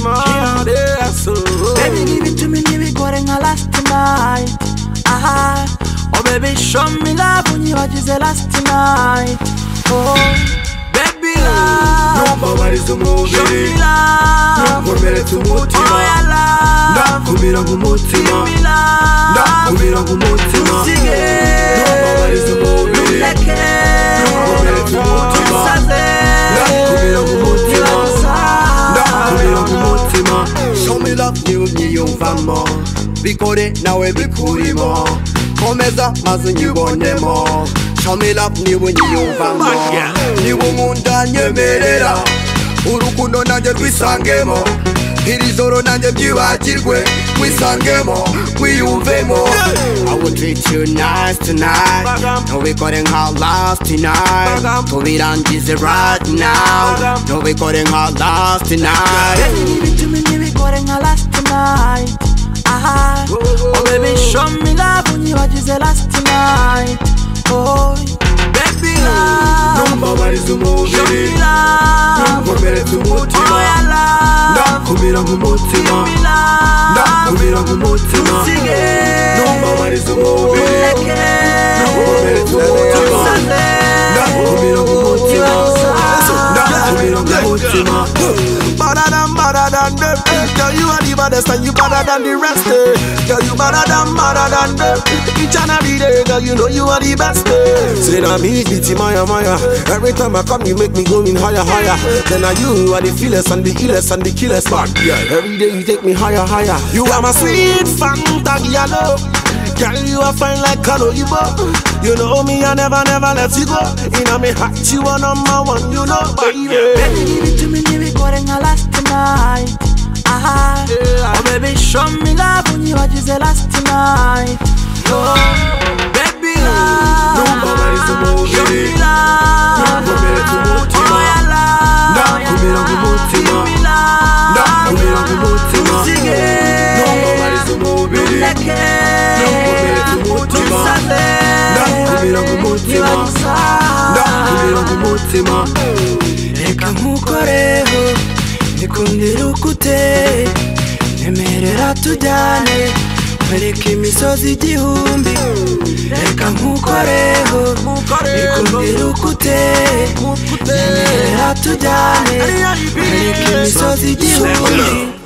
mutima so. Baby, give it to me, give it going a last night. Ah, oh baby, show me love when you are just the last night. Oh, baby love, Nobabariza umubiri, show me love, nkomeretse umutima, oh yeah love, ndakumira nk'umutima, ndakumira nk'umutima, nobabariza umubiri, nkomeretse umutima, ndakumira nk'umutima, ndakumira nk'umutima. Show me love niyo nyiyumvamo, bikore nawe bikurimo, komeza maze unyibonemo. Show me love niyo nyiyumvamo, niyo unkunda nyemerera, urukundo nanjye rwisangemo, iri joro nanjye byibagirwe, wisangemo, wiyumvemo. I will treat you nice tonight, ntubikore nka last night, tubirangize right now, ntubikore nka last night. baby, give it to me, give it going a last night. Ah, oh baby, show me love when you are just the last night. Oh, baby love, Nobabariza show umubiri, me love, nkomeretse oh umutima, yeah love, ndakumira nk'umutima, ndakumira nk'umutima, nobabariza umubiri, nkomeretse umutima, ndakumira nk'umutima, ndakumira nk'umutima. Better than them. Girl, you are the baddest and you better than the rest. Girl, you better than them. Each and every day, girl, you know you are the best. Say that me, it's Maya. Every time I come, you make me going higher. Then you are the fearless and the illest and the killest part. Yeah, every day you take me higher. You are my sweet Fanta yellow. Girl, you are fine like Kaloibo. You know me, I never let you go. In my heart, you are number one, you know, baby. baby, give it to me, give it going a last night. Ah, oh baby, show me love when you are just the last night. Oh, baby love, Nobabariza show umubiri, me love, nkomeretse umutima, oh yeah love, ndakumira nk'umutima, ndakumira nk'umutima, nobabariza umubiri, nkomeretse umutima, ndakumira nk'umutima, ndakumira nk'umutima. reka nkukoreho nikundira ukute nyemerera tujyane nkwereke imisozi igihumbi. Reka nkukoreho nikundira ukute nyemerera tujyane nkwereke imisozi igihumbi.